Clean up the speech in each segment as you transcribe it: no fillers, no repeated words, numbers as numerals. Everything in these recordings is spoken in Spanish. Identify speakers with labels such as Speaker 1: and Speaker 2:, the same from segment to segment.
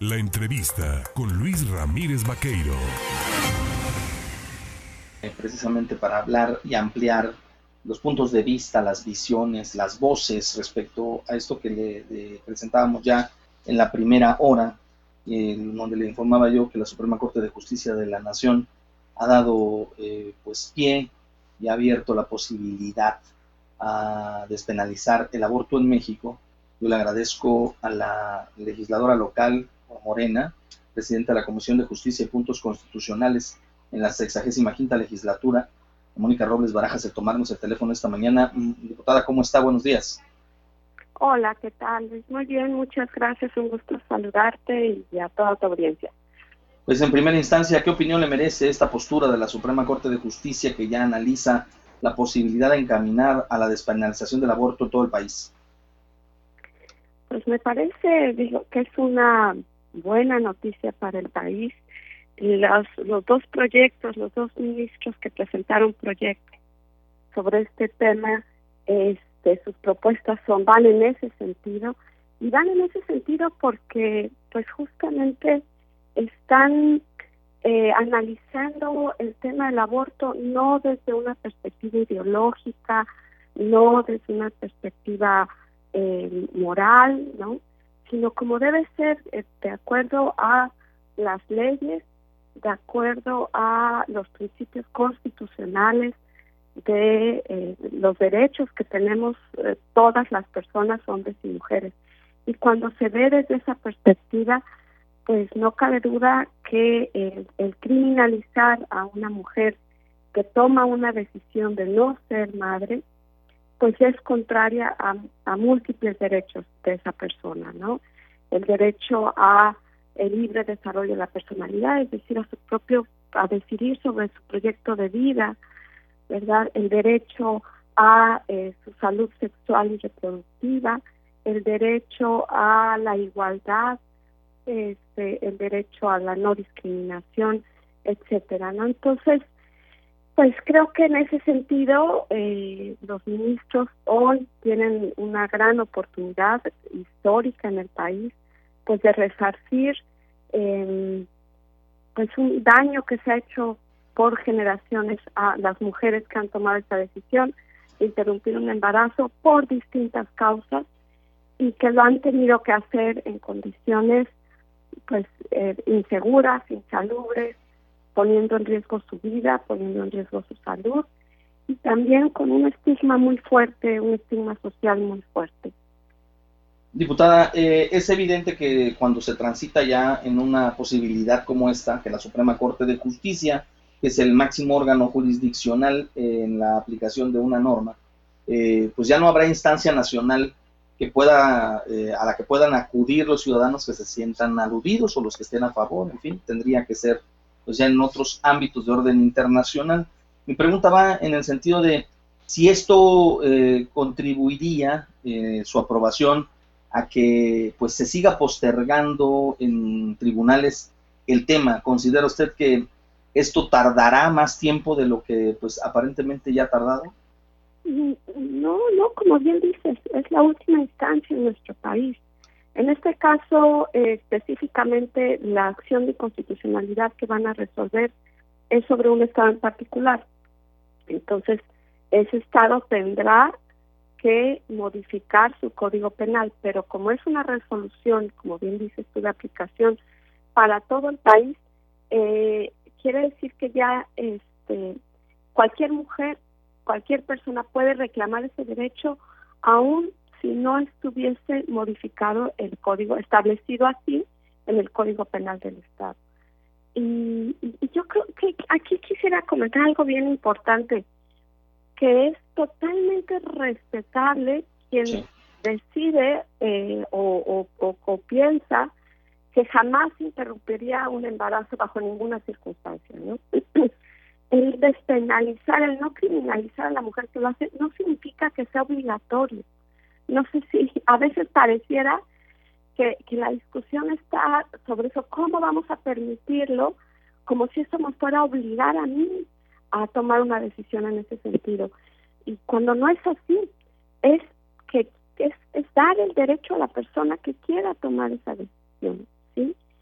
Speaker 1: La entrevista con Luis Ramírez Vaqueiro.
Speaker 2: Precisamente para hablar y ampliar los puntos de vista, las visiones, las voces respecto a esto que le presentábamos ya en la primera hora, donde le informaba yo que la Suprema Corte de Justicia de la Nación ha dado pues pie y ha abierto la posibilidad a despenalizar el aborto en México. Yo le agradezco a la legisladora local, Morena, presidenta de la Comisión de Justicia y Puntos Constitucionales en la 65ª legislatura, Mónica Robles Barajas, de tomarnos el teléfono esta mañana. Diputada, ¿cómo está? Buenos días.
Speaker 3: Hola, ¿qué tal, Luis? Muy bien, muchas gracias, un gusto saludarte y a toda tu audiencia.
Speaker 2: Pues en primera instancia, ¿qué opinión le merece esta postura de la Suprema Corte de Justicia que ya analiza la posibilidad de encaminar a la despenalización del aborto en todo el país?
Speaker 3: Pues me parece, que es una buena noticia para el país. Los dos proyectos, los dos ministros que presentaron proyectos sobre este tema, sus propuestas van en ese sentido, y van en ese sentido porque pues justamente están analizando el tema del aborto no desde una perspectiva ideológica, no desde una perspectiva moral, ¿no? Sino como debe ser de acuerdo a las leyes, de acuerdo a los principios constitucionales de los derechos que tenemos todas las personas, hombres y mujeres. Y cuando se ve desde esa perspectiva, pues no cabe duda que el criminalizar a una mujer que toma una decisión de no ser madre, pues es contraria a múltiples derechos de esa persona, ¿no? El derecho a el libre desarrollo de la personalidad, es decir, a decidir sobre su proyecto de vida, ¿verdad? El derecho a su salud sexual y reproductiva, el derecho a la igualdad, el derecho a la no discriminación, etcétera, ¿no? Entonces, pues creo que en ese sentido los ministros hoy tienen una gran oportunidad histórica en el país, pues de resarcir pues un daño que se ha hecho por generaciones a las mujeres que han tomado esta decisión de interrumpir un embarazo por distintas causas y que lo han tenido que hacer en condiciones pues inseguras, insalubres, poniendo en riesgo su vida, poniendo en riesgo su salud, y también con un estigma muy fuerte, un estigma social muy fuerte.
Speaker 2: Diputada, es evidente que cuando se transita ya en una posibilidad como esta, que la Suprema Corte de Justicia, que es el máximo órgano jurisdiccional en la aplicación de una norma, pues ya no habrá instancia nacional que pueda a la que puedan acudir los ciudadanos que se sientan aludidos o los que estén a favor. En fin, tendría que ser pues ya en otros ámbitos de orden internacional. Mi pregunta va en el sentido de si esto contribuiría, su aprobación, a que pues se siga postergando en tribunales el tema. ¿Considera usted que esto tardará más tiempo de lo que pues aparentemente ya ha tardado?
Speaker 3: No, como bien dices, es la última instancia en nuestro país. En este caso, específicamente, la acción de constitucionalidad que van a resolver es sobre un estado en particular. Entonces, ese estado tendrá que modificar su código penal, pero como es una resolución, como bien dices tú, de aplicación para todo el país, quiere decir que ya cualquier mujer, cualquier persona puede reclamar ese derecho, aún si no estuviese modificado el código, establecido así en el Código Penal del Estado. Y yo creo que aquí quisiera comentar algo bien importante, que es totalmente respetable quien decide o piensa que jamás interrumpiría un embarazo bajo ninguna circunstancia, ¿no? El despenalizar, el no criminalizar a la mujer que lo hace, no significa que sea obligatorio. No sé si a veces pareciera que la discusión está sobre eso, cómo vamos a permitirlo, como si eso me fuera a obligar a mí a tomar una decisión en ese sentido. Y cuando no es así, es que es dar el derecho a la persona que quiera tomar esa decisión, ¿sí?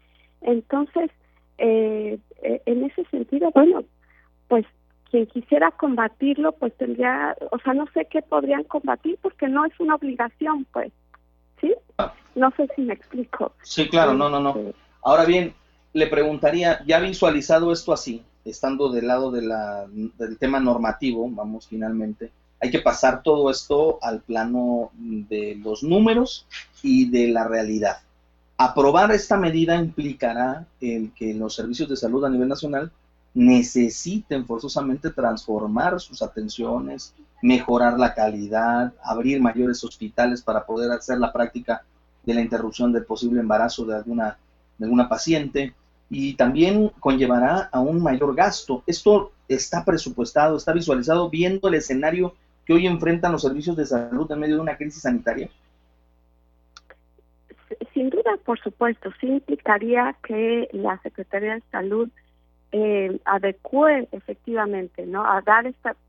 Speaker 3: Entonces, en ese sentido, bueno, pues quien quisiera combatirlo, pues tendría, o sea, no sé qué podrían combatir porque no es una obligación, pues, ¿sí? No sé si me explico.
Speaker 2: Sí, claro, no. Ahora bien, le preguntaría, ¿ya ha visualizado esto así, estando del lado del tema normativo, vamos, finalmente? Hay que pasar todo esto al plano de los números y de la realidad. Aprobar esta medida implicará el que los servicios de salud a nivel nacional necesiten forzosamente transformar sus atenciones, mejorar la calidad, abrir mayores hospitales para poder hacer la práctica de la interrupción del posible embarazo de alguna paciente, y también conllevará a un mayor gasto. Esto está presupuestado, está visualizado viendo el escenario que hoy enfrentan los servicios de salud en medio de una crisis sanitaria.
Speaker 3: Sin duda, por supuesto, sí implicaría que la Secretaría de Salud adecue efectivamente, ¿no?, a dar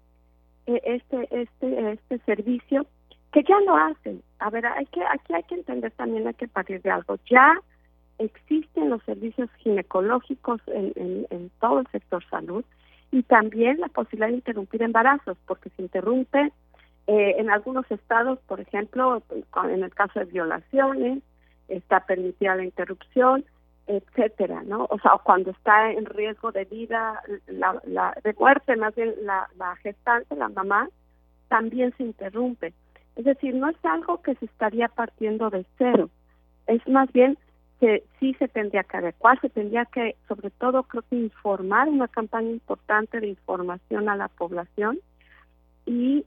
Speaker 3: este servicio, que ya lo hacen. A ver, aquí hay que entender también, hay que partir de algo. Ya existen los servicios ginecológicos en todo el sector salud, y también la posibilidad de interrumpir embarazos, porque se interrumpe en algunos estados, por ejemplo, en el caso de violaciones, está permitida la interrupción, etcétera, ¿no? O sea, cuando está en riesgo de vida, de muerte, más bien la gestante, la mamá, también se interrumpe. Es decir, no es algo que se estaría partiendo de cero, es más bien que sí se tendría que adecuar, se tendría que, sobre todo, creo que informar, una campaña importante de información a la población, y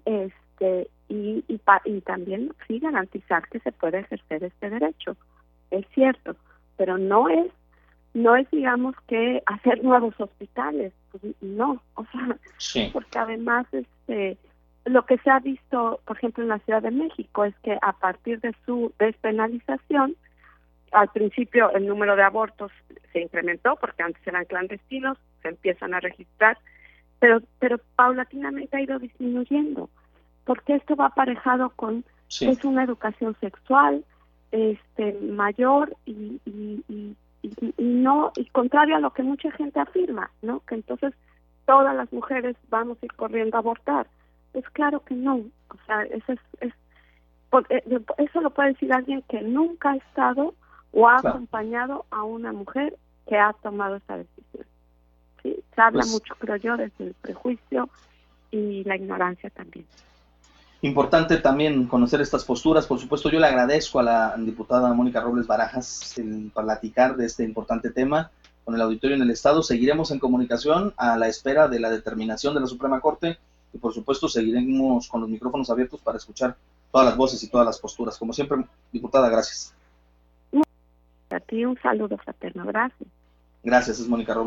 Speaker 3: también sí garantizar que se puede ejercer este derecho. Es cierto, pero no es digamos que hacer nuevos hospitales, pues no, o sea,
Speaker 2: sí,
Speaker 3: porque además lo que se ha visto, por ejemplo, en la Ciudad de México, es que a partir de su despenalización, al principio el número de abortos se incrementó porque antes eran clandestinos, se empiezan a registrar, pero paulatinamente ha ido disminuyendo, porque esto va aparejado con es una educación sexual mayor y no, y contrario a lo que mucha gente afirma, ¿no?, que entonces todas las mujeres vamos a ir corriendo a abortar. Pues claro que no, o sea, eso lo puede decir alguien que nunca ha estado o ha acompañado a una mujer que ha tomado esa decisión. ¿Sí? Se habla mucho, creo yo, desde el prejuicio y la ignorancia también.
Speaker 2: Importante también conocer estas posturas. Por supuesto, yo le agradezco a la diputada Mónica Robles Barajas el platicar de este importante tema con el auditorio en el Estado. Seguiremos en comunicación a la espera de la determinación de la Suprema Corte, y por supuesto seguiremos con los micrófonos abiertos para escuchar todas las voces y todas las posturas. Como siempre, diputada, gracias.
Speaker 3: A ti un saludo fraterno, gracias.
Speaker 2: Gracias, es Mónica Robles.